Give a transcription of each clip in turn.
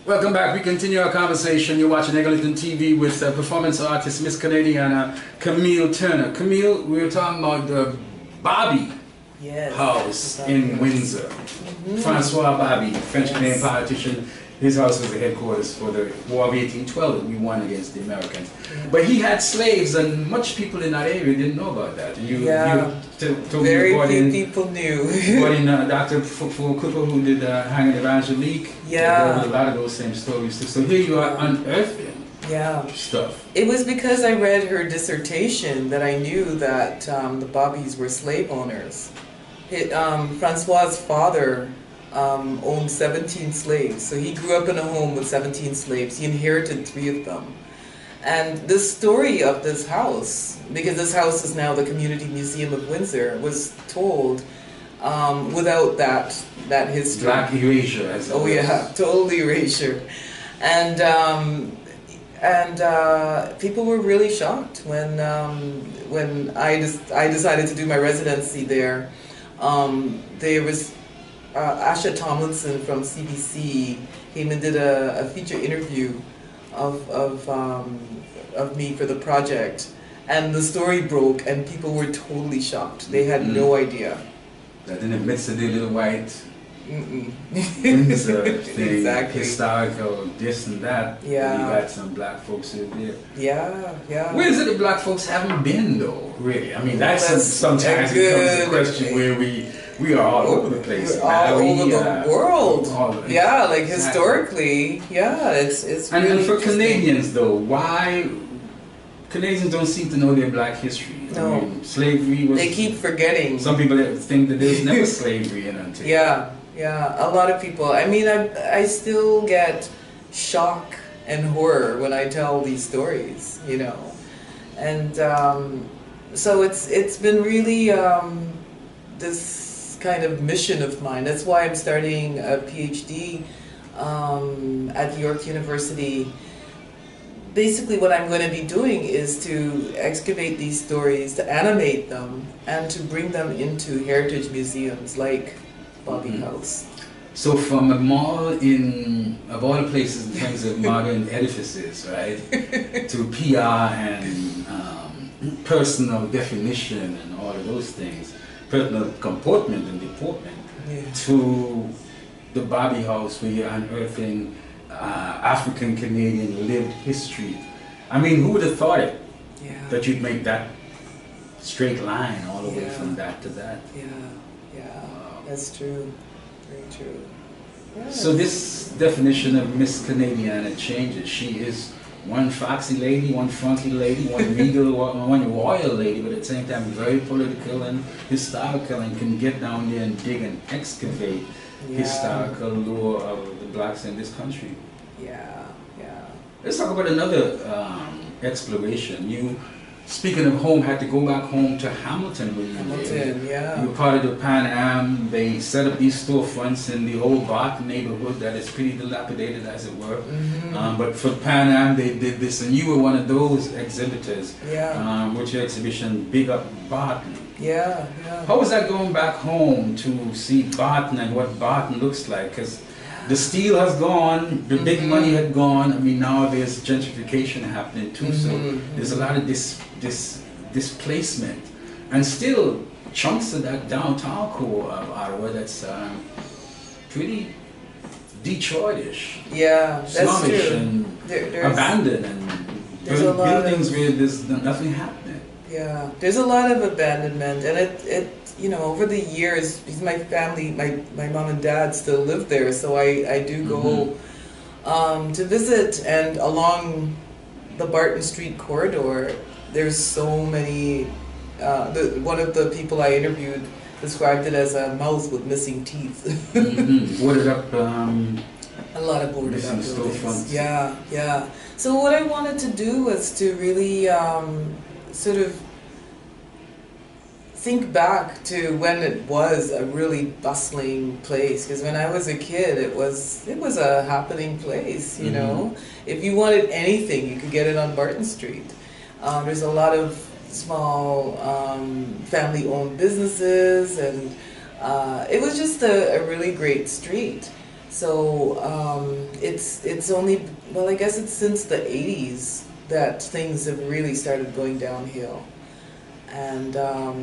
Welcome back. We continue our conversation. You're watching Eglinton TV with performance artist Miss Canadiana Camille Turner. Camille, we were talking about the Bobby House in Windsor. Francois Bobby, French-Canadian politician. His house was the headquarters for the War of 1812 that we won against the Americans. But he had slaves, and much people in that area didn't know about that. You told Very me few people knew. But in Dr. Full Cooper, who did Hanging Evangelique, there was a lot of those same stories. So here you are unearthing stuff. It was because I read her dissertation that I knew that the Bobbies were slave owners. Francois's father owned 17 slaves. So he grew up in a home with 17 slaves. He inherited 3 of them. And the story of this house, because this house is now the Community Museum of Windsor, was told without that history. Black erasure, as it was. Yeah, total erasure. And people were really shocked when I decided to do my residency there. There was Asha Tomlinson from CBC came and did a feature interview of me for the project, and the story broke, and people were totally shocked. They had no idea. That in the midst of the little white Windsor thing, exactly. Historical, this and that, you got some black folks in there. Yeah. Where is it the black folks haven't been though, really? I mean, that's sometimes becomes a question where we are all over the place. We're all over the world. Like historically, it's really and for Canadians though, why Canadians don't seem to know their black history? No. I mean, slavery was... They keep forgetting. Some people think that there's never slavery in Ontario. Yeah, a lot of people. I mean, I still get shock and horror when I tell these stories, you know. And so it's been really this kind of mission of mine. That's why I'm starting a PhD at York University. Basically what I'm going to be doing is to excavate these stories, to animate them, and to bring them into heritage museums like Bobby House. So from a mall of all the places in terms of modern edifices, right, to PR and personal definition and all of those things, personal comportment and deportment, to the Bobby House where you're unearthing African Canadian lived history. I mean, who would have thought it? That you'd make that straight line all the way from that to that. That's true. Very true. So this definition of Miss Canadiana changes. She is one foxy lady, one funky lady, one regal, one royal lady, but at the same time very political and historical, and can get down there and dig and excavate historical lore of the blacks in this country. Let's talk about another exploration. You, speaking of home, had to go back home to Hamilton when you were You were part of the Pan Am. They set up these storefronts in the old Barton neighborhood that is pretty dilapidated, as it were. But for Pan Am, they did this, and you were one of those exhibitors. With your exhibition, Big Up Barton. How was that going back home to see Barton and what Barton looks like? Because the steel has gone, the big money had gone. I mean, now there's gentrification happening too, so there's a lot of displacement. And still, chunks of that downtown core of Ottawa that's pretty Detroitish. That's slummish true. And abandoned, and buildings where there's nothing happening. There's a lot of abandonment, and it you know, over the years, because my family, my mom and dad still live there, so I do go to visit, and along the Barton Street corridor, there's so many, one of the people I interviewed described it as a mouth with missing teeth. Boarded up. A lot of boarded up buildings. So what I wanted to do was to really sort of think back to when it was a really bustling place, because when I was a kid it was a happening place, you know. If you wanted anything, you could get it on Barton Street. There's a lot of small family-owned businesses, and it was just a really great street. So it's only, well, I guess it's since the 80s that things have really started going downhill. And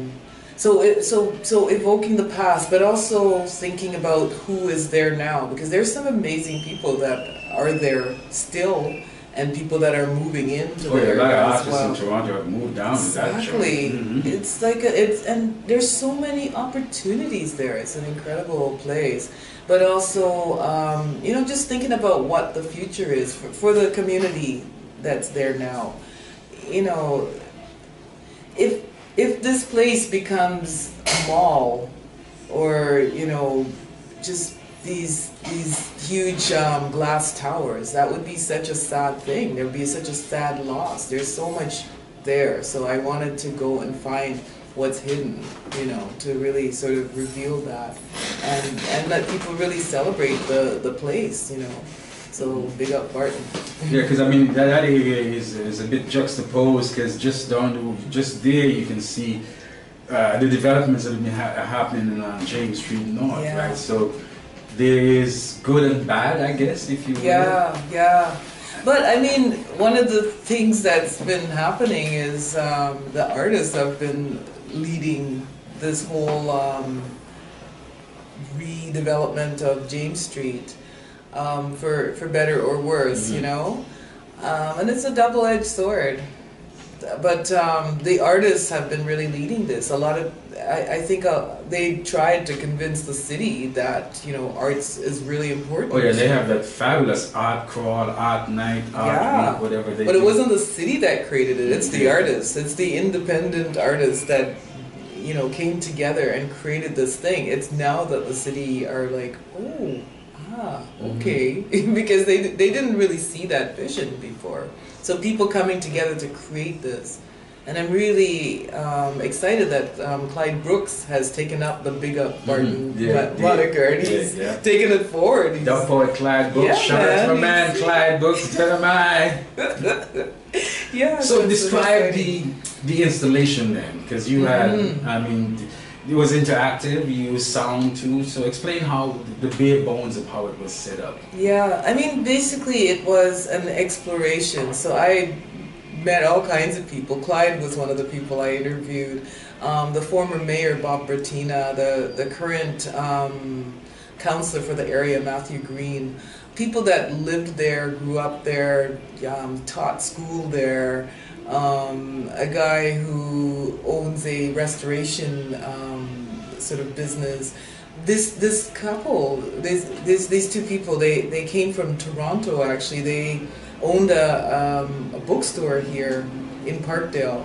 so evoking the past, but also thinking about who is there now, because there's some amazing people that are there still, and people that are moving into Oh yeah, a there lot of as artists well. in Toronto have moved down to that show. Exactly. Mhm. It's like and there's so many opportunities there. It's an incredible place, but also just thinking about what the future is for the community that's there now. You know, if this place becomes a mall, or just these huge glass towers, that would be such a sad thing. There'd be such a sad loss. There's so much there. So I wanted to go and find what's hidden, to really sort of reveal that, and let people really celebrate the place, So big up Barton. Yeah, because I mean that area is a bit juxtaposed, because just there you can see the developments that have been happening on James Street North, Yeah. right? So there is good and bad, I guess, if you will. Yeah. But I mean, one of the things that's been happening is the artists have been leading this whole redevelopment of James Street, for better or worse, and it's a double-edged sword. But the artists have been really leading this. A lot of, I think they tried to convince the city that arts is really important. Oh yeah, they have that fabulous art crawl, art night, art week, whatever they do. But it wasn't the city that created it. It's the artists. It's the independent artists that came together and created this thing. It's now that the city are like, okay, because they didn't really see that vision before. So people coming together to create this. And I'm really excited that Clyde Brooks has taken up the Big Up Barton moniker, and he's taken it forward. The poet Clyde Brooks, shout out to my man Clyde Brooks, tell him I. Yeah. So describe the installation then, because you had, I mean, it was interactive, you used sound too, so explain how the bare bones of how it was set up. Yeah, I mean, basically it was an exploration. So I met all kinds of people. Clyde was one of the people I interviewed. The former mayor, Bob Bertina, the current councillor for the area, Matthew Green, people that lived there, grew up there, taught school there. A guy who owns a restoration sort of business. This couple, these two people, they came from Toronto actually. They owned a bookstore here in Parkdale,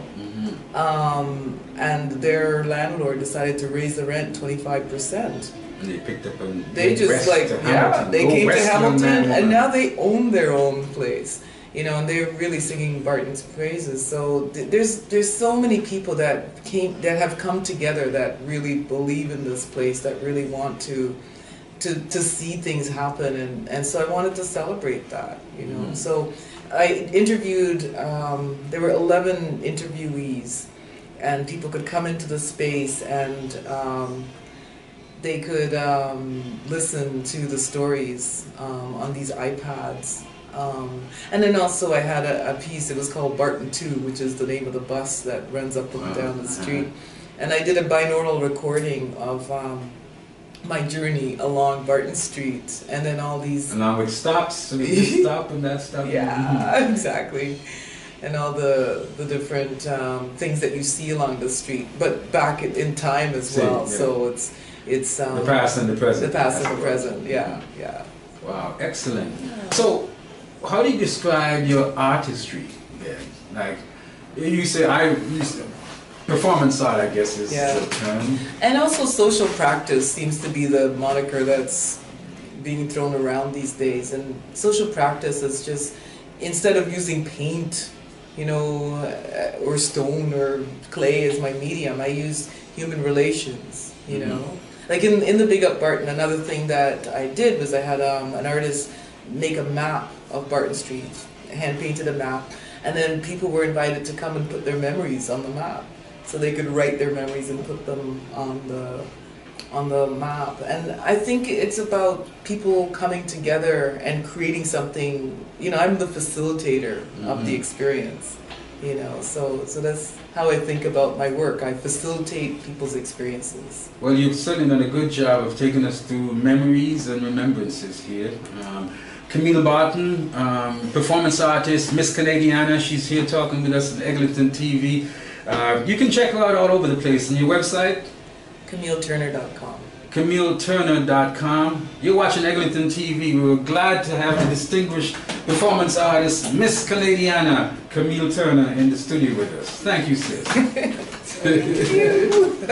and their landlord decided to raise the rent 25%. And they picked up and they just like they came to Hamilton, and now they own their own place. And they're really singing Barton's praises. So there's so many people that have come together that really believe in this place, that really want to see things happen, and so I wanted to celebrate that. So I interviewed. There were 11 interviewees, and people could come into the space and they could listen to the stories on these iPads. And then also I had a piece, it was called Barton 2, which is the name of the bus that runs up and down the street. And I did a binaural recording of my journey along Barton Street, and then all these... Along with stops, so you can stop and that stuff. Yeah, exactly. And all the different things that you see along the street, but back in time as well. Yeah. So it's the past and the present. The past and the present, yeah. Wow, excellent. So, how do you describe your artistry then? Like, you say, performance art, I guess, is the term. And also social practice seems to be the moniker that's being thrown around these days. And social practice is just, instead of using paint, or stone or clay as my medium, I use human relations, Like in the Big Up Barton, another thing that I did was I had an artist make a map of Barton Street, hand-painted a map, and then people were invited to come and put their memories on the map. So they could write their memories and put them on on the map. And I think it's about people coming together and creating something. You know, I'm the facilitator of the experience. You know, so that's how I think about my work. I facilitate people's experiences. Well, you've certainly done a good job of taking us through memories and remembrances here. Camille Barton, performance artist, Miss Canadiana, she's here talking with us on Eglinton TV. You can check her out all over the place. On your website? CamilleTurner.com. CamilleTurner.com. You're watching Eglinton TV. We're glad to have the distinguished performance artist, Miss Canadiana, Camille Turner, in the studio with us. Thank you, sis. Thank you.